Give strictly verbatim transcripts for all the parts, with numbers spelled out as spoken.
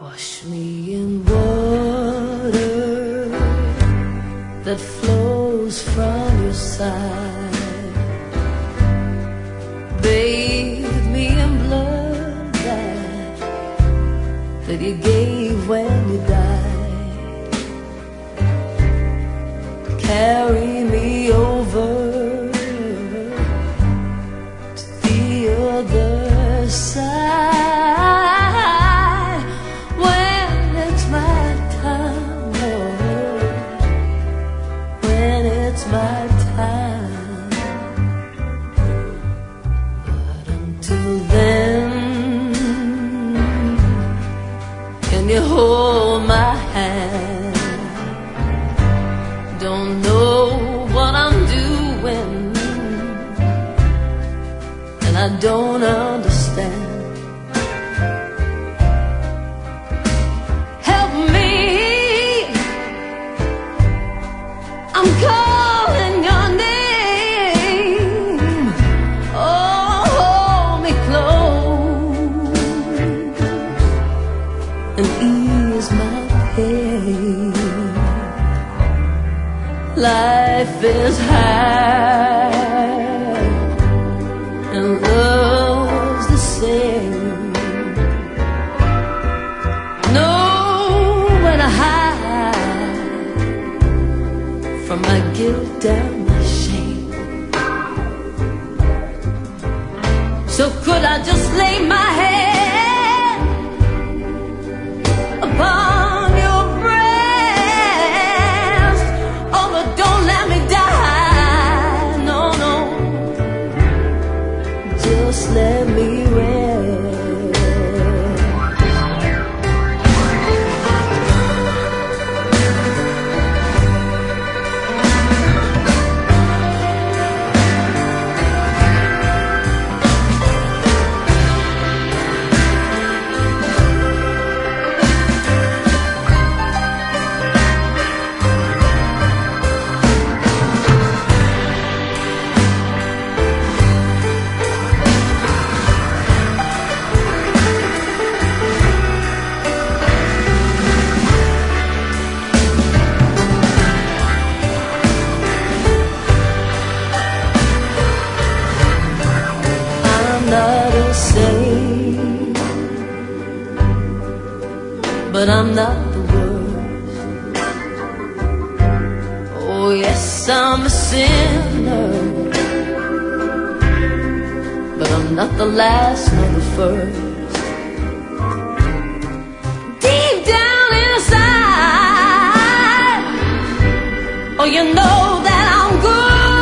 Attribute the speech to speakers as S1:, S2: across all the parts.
S1: Wash me in water that flows from your side. Bathe me in blood that, that you gave when you died. Carry me over to the other side. My time, but until then, can you hold my hand? Don't know what I'm doing, and I don't understand. Help me, I'm calling and ease my pain. Life is hard and love's the same. Nowhere to hide from my guilt and my shame. So could I just lay my head upon your breast? Oh, but don't let me die. No, no, just let me rest. Not a saint, but I'm not the worst. Oh yes, I'm a sinner, but I'm not the last nor the first. Deep down inside, oh, you know that I'm good.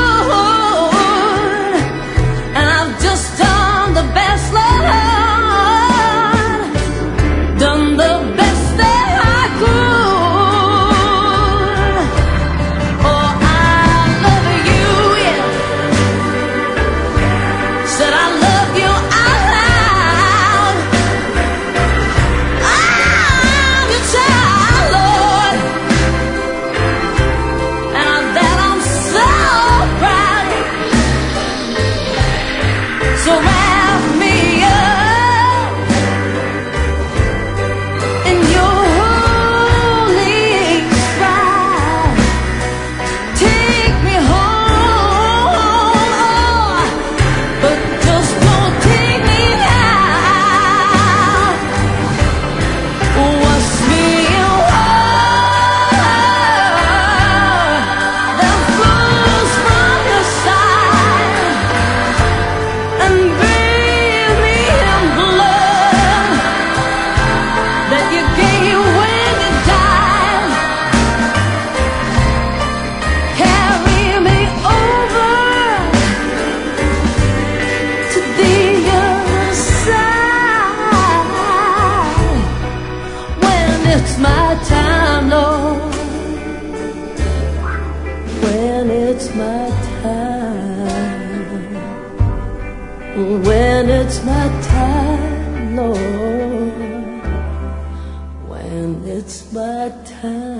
S1: So wrap me up in your holy stride. Take me home, but just don't take me down. Wash me in water that flows from your side, and bathe me in blood that you gave when you died. Carry me over to the other side. When it's my time, Lord, when it's my time, when it's my time, Lord, when it's my time.